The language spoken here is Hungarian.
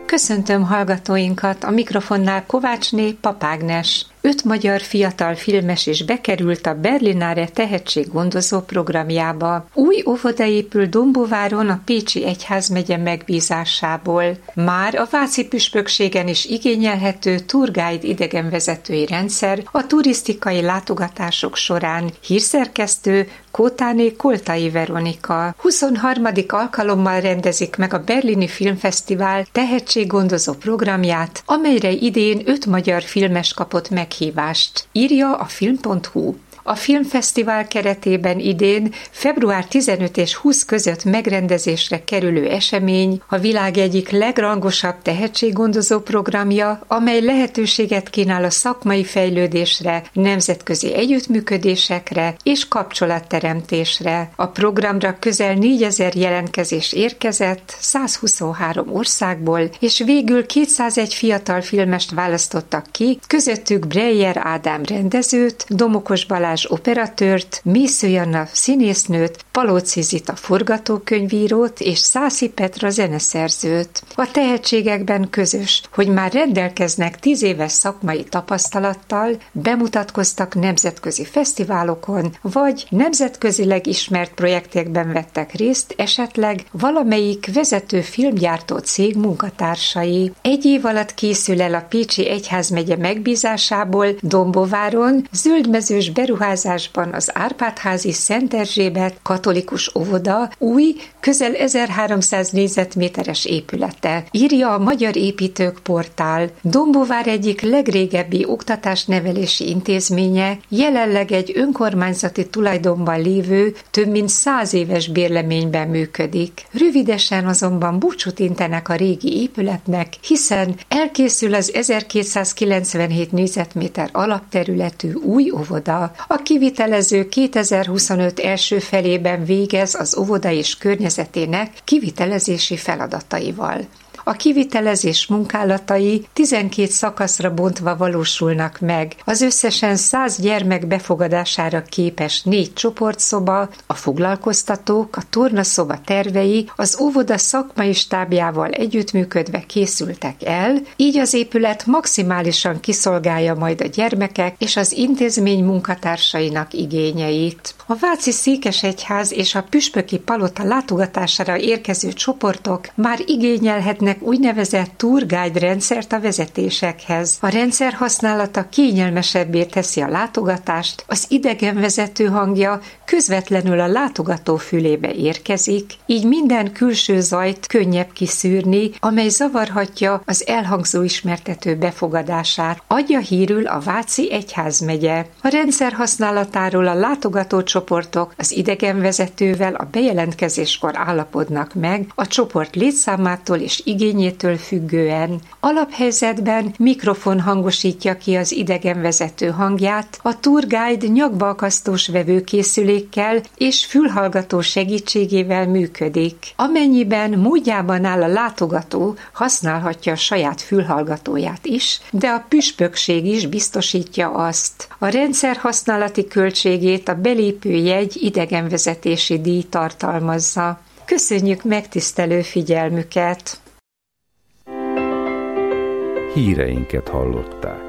Köszöntöm hallgatóinkat, a mikrofonnál Kovácsné Papágnes. 5 magyar fiatal filmes is bekerült a Berlinale tehetséggondozó programjába. Új óvoda épül Dombóváron a Pécsi Egyházmegye megbízásából. Már a váci püspökségen is igényelhető Tourguide idegenvezetői rendszer a turisztikai látogatások során. Hírszerkesztő Kótáné Koltai Veronika. 23. alkalommal rendezik meg a Berlini Filmfesztivál tehetséggondozó programját, amelyre idén 5 magyar filmes kapott meghívást, írja a film.hu. A filmfesztivál keretében idén február 15 és 20 között megrendezésre kerülő esemény a világ egyik legrangosabb tehetséggondozó programja, amely lehetőséget kínál a szakmai fejlődésre, nemzetközi együttműködésekre és kapcsolatteremtésre. A programra közel 4000 jelentkezés érkezett 123 országból, és végül 201 fiatal filmest választottak ki, közöttük Breyer Ádám rendezőt, Domokos Balázs operatőrt, Mésző Janna színésznőt, Palóci Zita forgatókönyvírót és Szászi Petra zeneszerzőt. A tehetségekben közös, hogy már rendelkeznek 10 éves szakmai tapasztalattal, bemutatkoztak nemzetközi fesztiválokon, vagy nemzetközileg ismert projektekben vettek részt, esetleg valamelyik vezető filmgyártó cég munkatársai. 1 év alatt készül el a Pécsi Egyházmegye megbízásából Dombóváron zöldmezős beruházásban az Árpád-házi Szent Erzsébet katolikus óvoda új, közel 1300 négyzetméteres épülete, írja a Magyar Építők portál. Dombóvár egyik legrégebbi oktatásnevelési intézménye, jelenleg egy önkormányzati tulajdonban lévő, több mint 100 éves bérleményben működik. Rövidesen azonban búcsút intenek a régi épületnek, hiszen elkészül az 1297 négyzetméter alapterületű új óvoda. A kivitelező 2025 első felében végez az óvoda és környezetének kivitelezési feladataival. A kivitelezés munkálatai 12 szakaszra bontva valósulnak meg. Az összesen 100 gyermek befogadására képes 4 csoportszoba, a foglalkoztatók, a tornaszoba tervei az óvoda szakmai stábjával együttműködve készültek el, így az épület maximálisan kiszolgálja majd a gyermekek és az intézmény munkatársainak igényeit. A váci székesegyház és a püspöki palota látogatására érkező csoportok már igényelhetnek úgynevezett Tourguide rendszert a vezetésekhez. A rendszer használata kényelmesebbé teszi a látogatást, az idegenvezető hangja közvetlenül a látogató fülébe érkezik, így minden külső zajt könnyebb kiszűrni, amely zavarhatja az elhangzó ismertető befogadását, adja hírül a Váci Egyházmegye. A rendszer használatáról a látogatócsoportok az idegenvezetővel a bejelentkezéskor állapodnak meg, a csoport létszámától és igényétől függően. Alaphelyzetben mikrofon hangosítja ki az idegenvezető hangját, a Tourguide nyakbalkasztós vevőkészülékkel és fülhallgató segítségével működik. Amennyiben módjában áll a látogató, használhatja a saját fülhallgatóját is, de a püspökség is biztosítja azt. A rendszer használati költségét a belépőjegy idegenvezetési díj tartalmazza. Köszönjük megtisztelő figyelmüket! Híreinket hallották.